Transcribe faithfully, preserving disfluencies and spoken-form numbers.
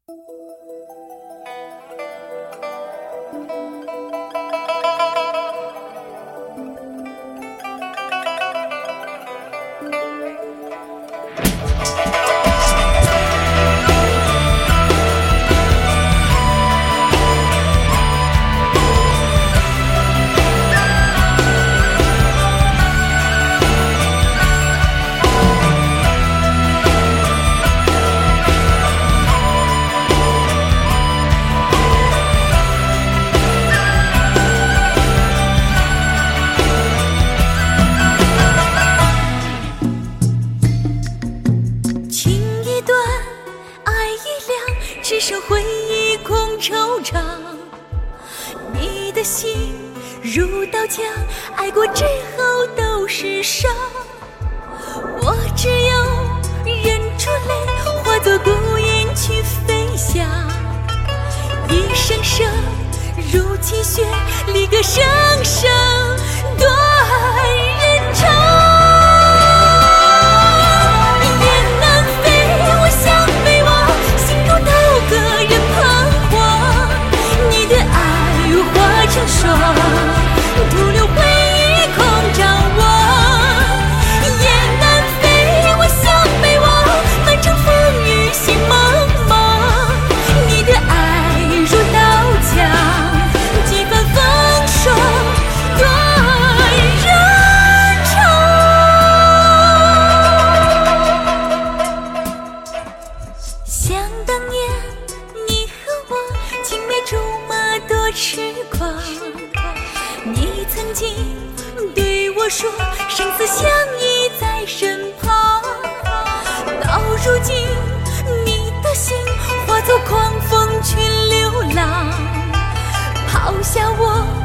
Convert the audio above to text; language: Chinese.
只剩回忆空惆怅，你的心如刀绞，爱过之后都是伤。我只有忍住泪，化作孤雁去飞翔。一声声如泣血，离歌声声断人肠。徒留回忆空张望，雁南飞，我想北望，满城风雨心茫茫。你的爱如刀枪，几番风霜断人肠。想当年你和我青梅竹马多痴狂，你曾经对我说生死相依在身旁，到如今你的心化作狂风去流浪，抛下我